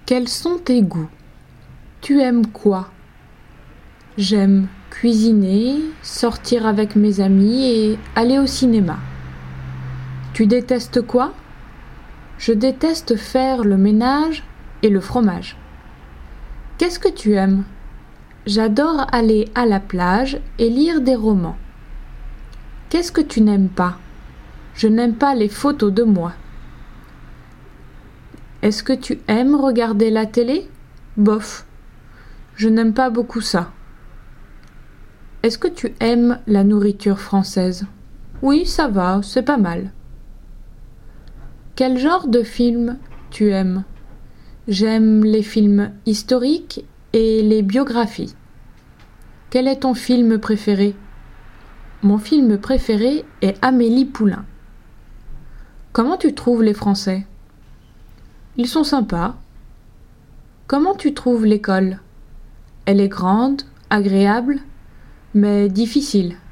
Quels sont tes goûts? Tu aimes quoi? J'aime cuisiner, sortir avec mes amis et aller au cinéma. Tu détestes quoi? Je déteste faire le ménage et le fromage. Qu'est-ce que tu aimes? J'adore aller à la plage et lire des romans. Qu'est-ce que tu n'aimes pas? Je n'aime pas les photos de moi. Est-ce que tu aimes regarder la télé? Bof, je n'aime pas beaucoup ça. Est-ce que tu aimes la nourriture française? Oui, ça va, c'est pas mal. Quel genre de film tu aimes? J'aime les films historiques et les biographies. Quel est ton film préféré? Mon film préféré est Amélie Poulain. Comment tu trouves les Français? Ils sont sympas. Comment tu trouves l'école? Elle est grande, agréable, mais difficile.